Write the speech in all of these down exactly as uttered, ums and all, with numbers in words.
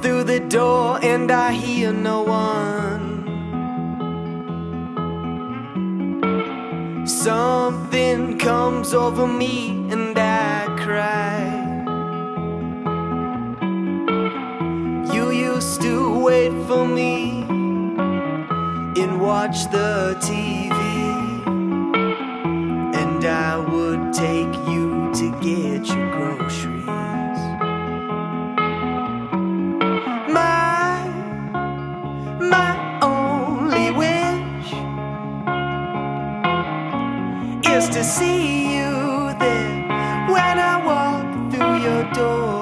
through the door and I hear no one. Something comes over me and I cry. You used to wait for me and watch the T V, and I would take you to get your groceries. My, my only wish is to see you there when I walk through your door.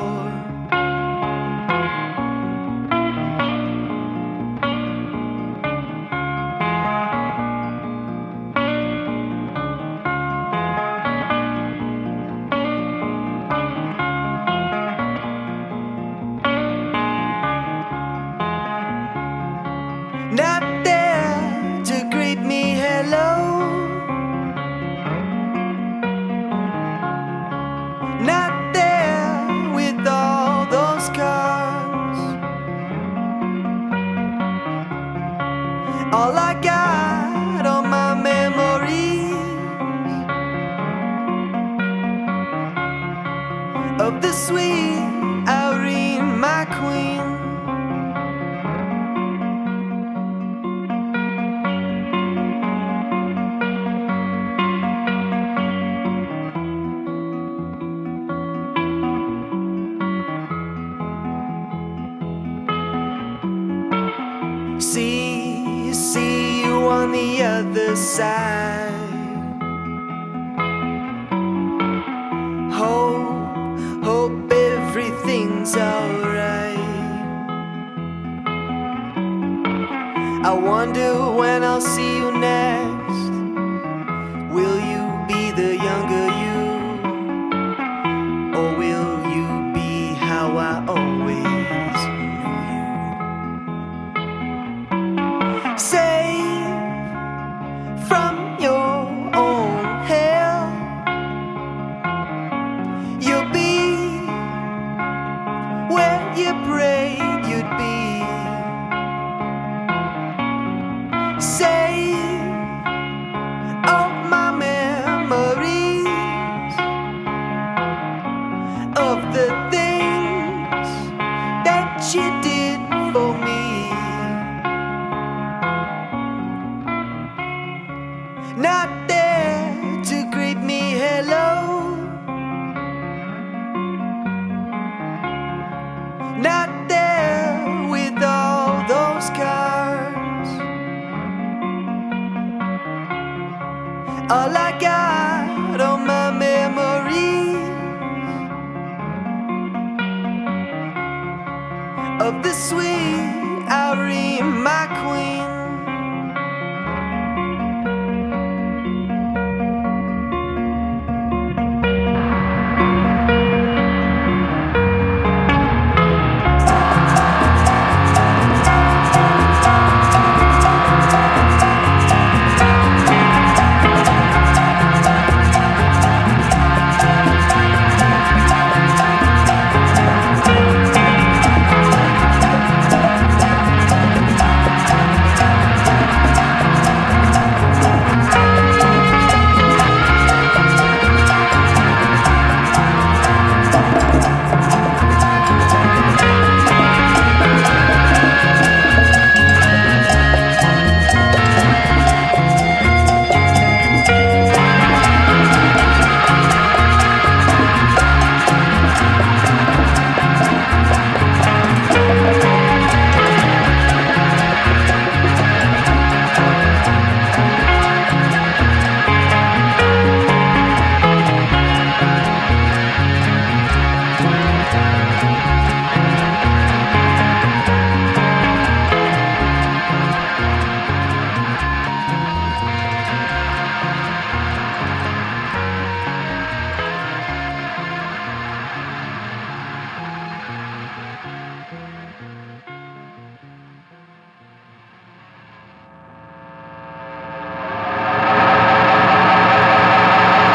Not there to greet me, hello. Not there with all those cars. All I got are my memories of the sweet Irene, my queen. See, see you on the other side. Hope, hope everything's alright. I wonder when I'll see you next. Will you be the younger you? Or will you be how I always safe from your own hell? You'll be where you prayed you'd be. Save all my memories of the things that you did for me. Not there to greet me, hello. Not there with all those cars. All I got